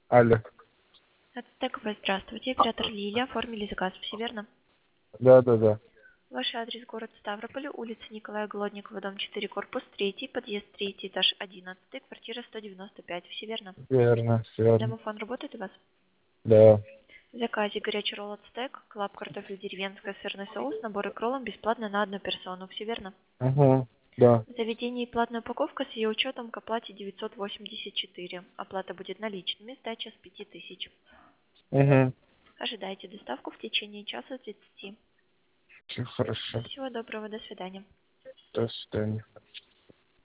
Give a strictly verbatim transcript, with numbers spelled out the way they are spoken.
Алло. Ацтековая, здравствуйте. Оператор Лилия. Оформили заказ, все верно? Да, да, да. Ваш адрес город Ставрополь, улица Николая Голодникова, дом четыре, корпус три, подъезд три, этаж одиннадцать, квартира сто девяносто пять, все верно? Верно, верно. Домофон работает у вас? Да. В заказе горячий ролл ацтек, клаб картофель деревенская, сырный соус, набор икролом бесплатно на одну персону, все верно? Угу. Да. В заведении платная упаковка с ее учетом к оплате девятьсот восемьдесят четыре. Оплата будет наличными, сдача с пяти тысяч. Угу. Ожидайте доставку в течение часа тридцати. Все хорошо. Всего доброго, до свидания. До свидания.